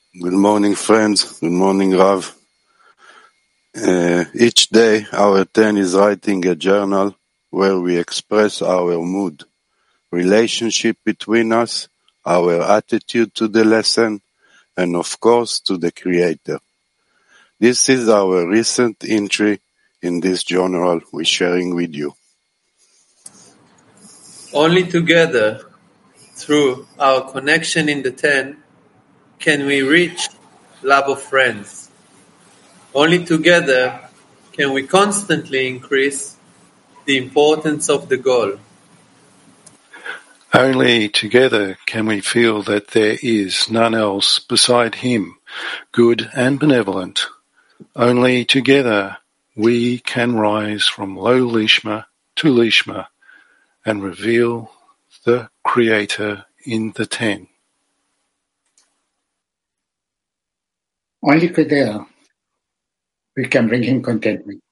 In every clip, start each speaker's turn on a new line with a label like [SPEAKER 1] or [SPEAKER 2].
[SPEAKER 1] Good morning, friends. Good morning, Rav. Each day, our 10 is writing a journal where we express our mood, relationship between us, our attitude to the lesson, and of course, to the Creator. This is our recent entry in this journal we're sharing with you.
[SPEAKER 2] Only together, through our connection in the 10, can we reach love of friends. Only together can we constantly increase the importance of the goal.
[SPEAKER 3] Only together can we feel that there is none else beside Him, good and benevolent. Only together we can rise from low Lishma to Lishma and reveal the Creator in the 10.
[SPEAKER 4] Only together we can bring Him contentment.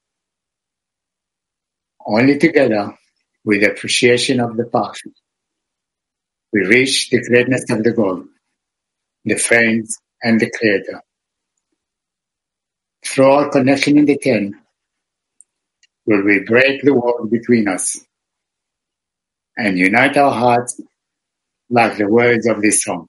[SPEAKER 4] Only together, with appreciation of the path, we reach the greatness of the goal, the friends and the Creator. Through our connection in the 10, will we break the wall between us and unite our hearts like the words of this song.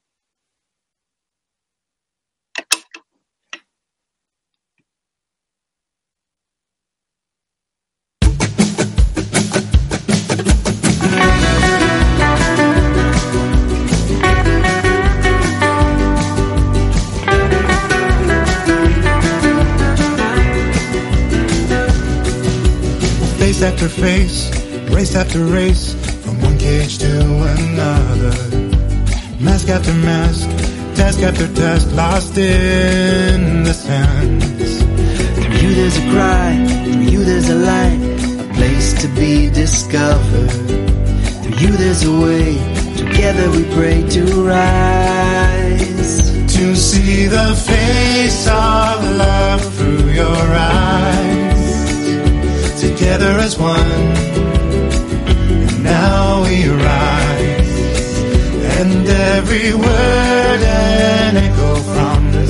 [SPEAKER 5] Face after face, race after race, from one cage to another. Mask after mask, task after task, lost in the sands.
[SPEAKER 6] Through you there's a cry, through you there's a light, a place to be discovered. Through you there's a way, together we pray to rise.
[SPEAKER 5] To see the face of love through your eyes. Together as one, and now we rise, and every word an echo from the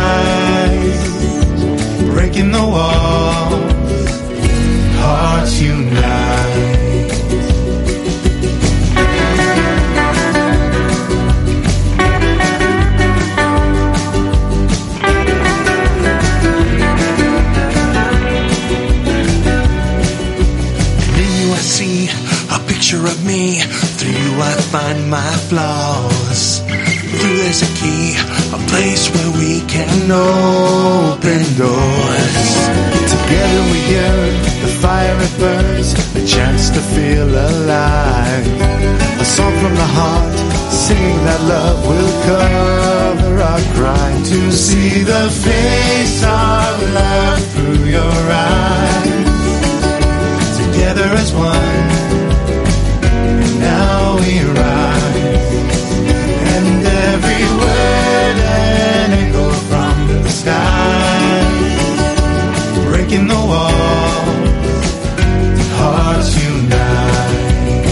[SPEAKER 5] skies, breaking the walls, hearts unite.
[SPEAKER 6] Of me, through you I find my flaws. Through there's a key, a place where we can open doors.
[SPEAKER 5] Together we yearn, the fire it burns, a chance to feel alive. A song from the heart, singing that love will cover our cry. To see the face of love through your eyes. Together as one, now we rise, and every word an echo from the sky, breaking the wall, hearts unite.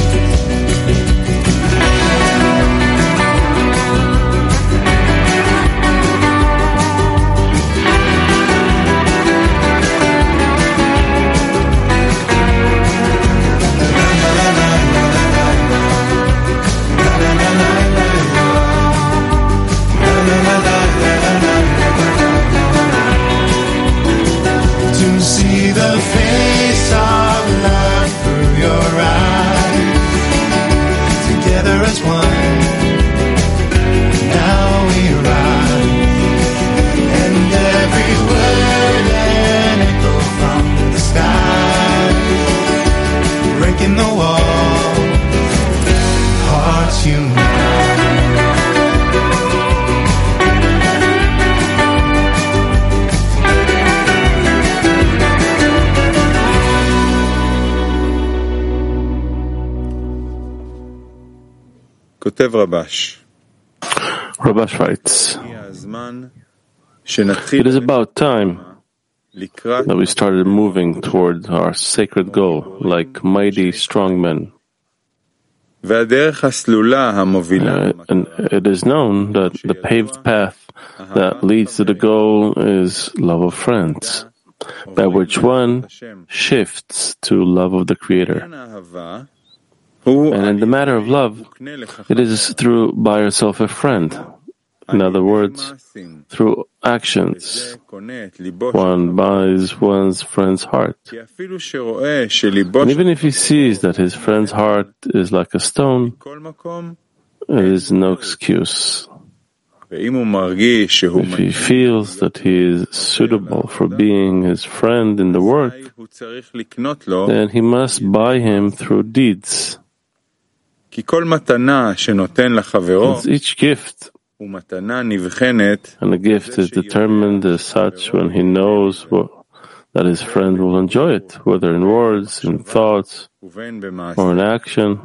[SPEAKER 7] Rabash writes, it is about time that we started moving toward our sacred goal like mighty strong men. And it is known that the paved path that leads to the goal is love of friends, by which one shifts to love of the Creator. And in the matter of love, it is through by yourself a friend. In other words, through actions, one buys one's friend's heart. And even if he sees that his friend's heart is like a stone, it is no excuse. If he feels that he is suitable for being his friend in the work, then he must buy him through deeds. Since each gift, and the gift is determined as such when he knows that his friend will enjoy it, whether in words, in thoughts, or in action.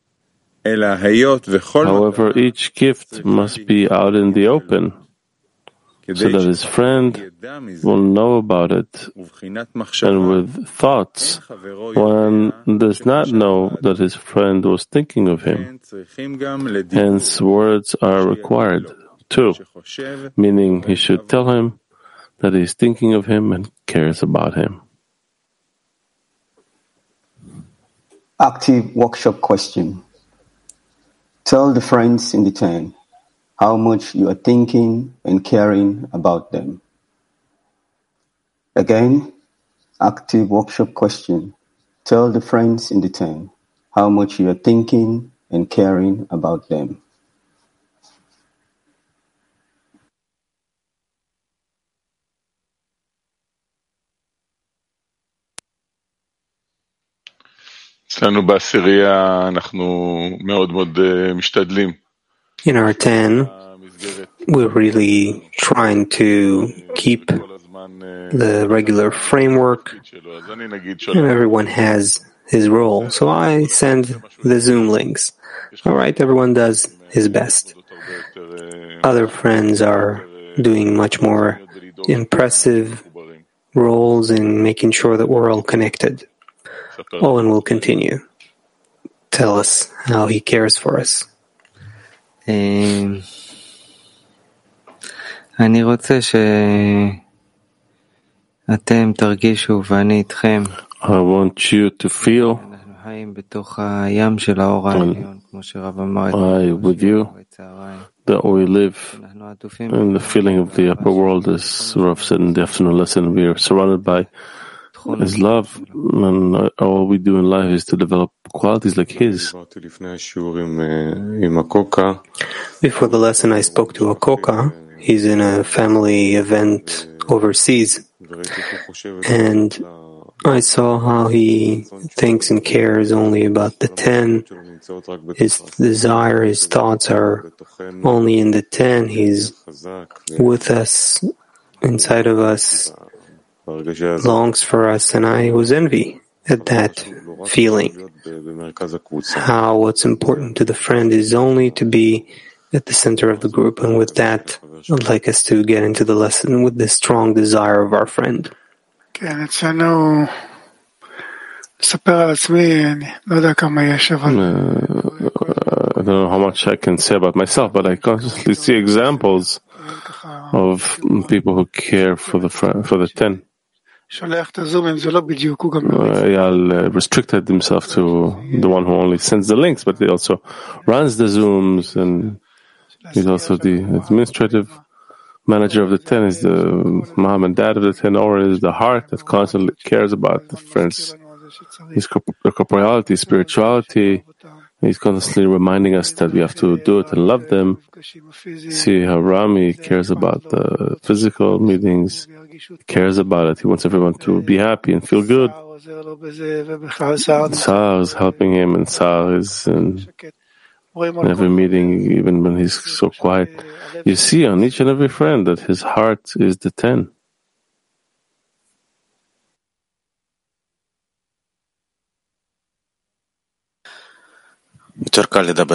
[SPEAKER 7] However, each gift must be out in the open, so that his friend will know about it. And with thoughts, one does not know that his friend was thinking of him. Hence, words are required too, meaning he should tell him that he is thinking of him and cares about him.
[SPEAKER 8] Active workshop question. Tell the friends in the 10 how much you are thinking and caring about them. Again, active workshop question. Tell the friends in the 10 how much you are thinking and caring about them.
[SPEAKER 9] אצלנו בעשירייה אנחנו מאוד מאוד משתדלים.
[SPEAKER 10] In our 10, we're really trying to keep the regular framework, and everyone has his role. So I send the Zoom links. All right, everyone does his best. Other friends are doing much more impressive roles in making sure that we're all connected. Owen will continue. Tell us how he cares for us.
[SPEAKER 11] אני רוצה שאתם תרגישו ואני איתכם.
[SPEAKER 7] I want you to feel,
[SPEAKER 11] אנחנו חיים בתוך הים של האור העליון, כמו שרב אמר.
[SPEAKER 7] I with you, that we live in the feeling of the upper world, as Rav said in the afternoon lesson. We are surrounded by His love, and all we do in life is to develop qualities like His.
[SPEAKER 10] Before the lesson, I spoke to Akoka. He's in a family event overseas, and I saw how he thinks and cares only about the 10. His desire, his thoughts are only in the 10. He's with us, inside of us, longs for us, and I was envy at that feeling. How what's important to the friend is only to be at the center of the group, and with that, I'd like us to get into the lesson with the strong desire of our friend.
[SPEAKER 12] I don't
[SPEAKER 7] know how much I can say about myself, but I constantly see examples of people who care for the 10. Eyal restricted himself to the one who only sends the links, but he also runs the Zooms, and he's also the administrative manager of the 10, is the mom and dad of the 10, or is the heart that constantly cares about the friends, his corporeality, spirituality. He's constantly reminding us that we have to do it and love them. See how Rami cares about the physical meetings, cares about it. He wants everyone to be happy and feel good. Sar is helping him, and Sar is in every meeting, even when he's so quiet. You see on each and every friend that his heart is the 10.
[SPEAKER 13] It's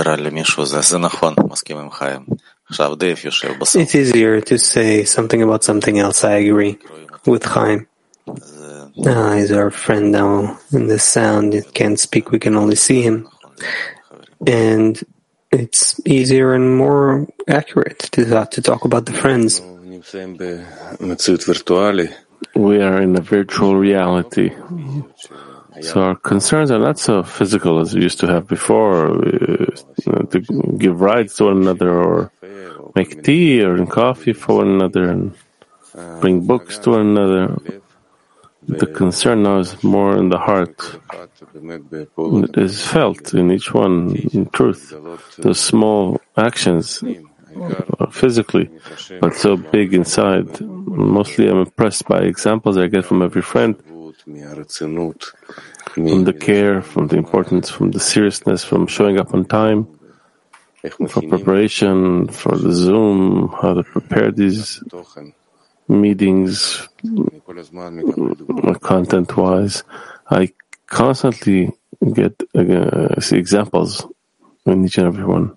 [SPEAKER 10] easier to say something about something else. I agree with Chaim. He's our friend now in the sound. He can't speak, we can only see him. And it's easier and more accurate to talk about the friends.
[SPEAKER 7] We are in a virtual reality. So our concerns are not so physical as we used to have before, to give rides to one another or make tea or coffee for one another and bring books to one another. The concern now is more in the heart. It is felt in each one, in truth. The small actions physically, but so big inside. Mostly I'm impressed by examples I get from every friend, from the care, from the importance, from the seriousness, from showing up on time, for preparation, for the Zoom, how to prepare these meetings, content-wise. I constantly get see examples in each and every one.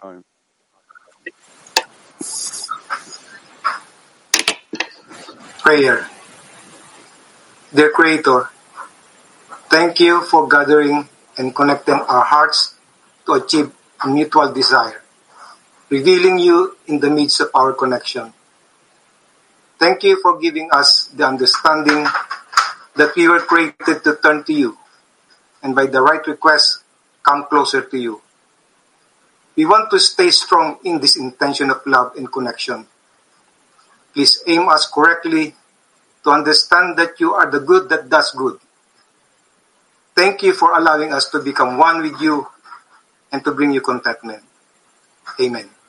[SPEAKER 13] Prayer. Dear Creator, thank you for gathering and connecting our hearts to achieve a mutual desire, revealing you in the midst of our connection. Thank you for giving us the understanding that we were created to turn to you, and by the right request, come closer to you. We want to stay strong in this intention of love and connection. Please aim us correctly to understand that you are the good that does good. Thank you for allowing us to become one with you and to bring you contentment. Amen.